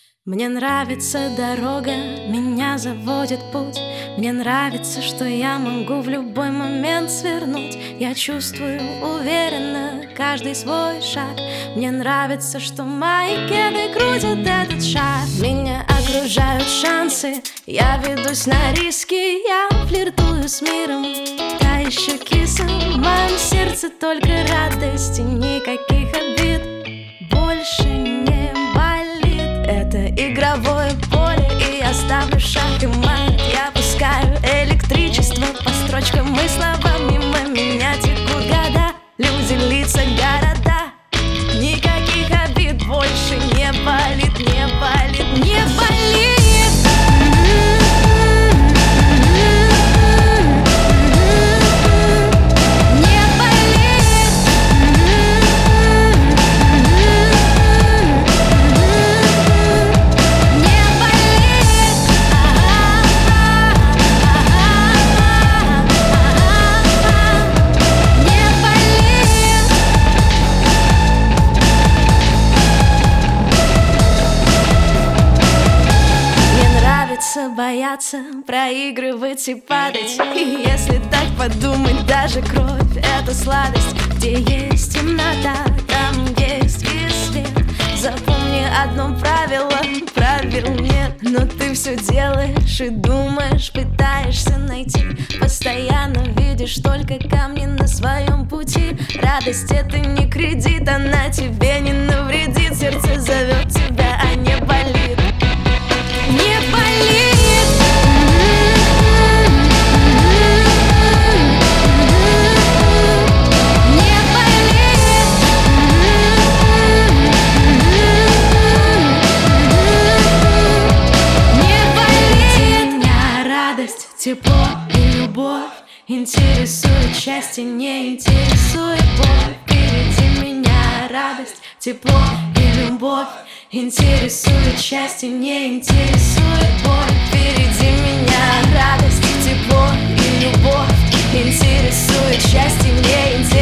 Мне нравится дорога, меня заводит путь. Мне нравится, что я могу в любой момент свернуть. Я чувствую уверенно каждый свой шаг. Мне нравится, что мои кеды крутят этот шаг. Меня окружают шансы, я ведусь на риски. Я флиртую с миром, та еще киса. В моем сердце только радость и никаких обид. Больше не болит. Это игровое поле, и я ставлю шаг и мат. Я пускаю электричество по строчкам и словам. Мимо меня текут года, люди, лица, города. Никаких обид, больше не болит, не болит, не болит. Бояться, проигрывать и падать. И если так подумать, даже кровь — это сладость. Где есть темнота, там есть и свет. Запомни одно правило, правил нет. Но ты все делаешь и думаешь, пытаешься найти. Постоянно видишь только камни на своем пути. Радость — это не кредит, она тебе не навредит. Сердце зовет тебя, а не болит. Не болит. Тепло и любовь интересует, счастье не интересует боль. Впереди меня радость, тепло и любовь интересует, счастье не интересует боль. Впереди меня радость, тепло и любовь интересует, счастье не интересует.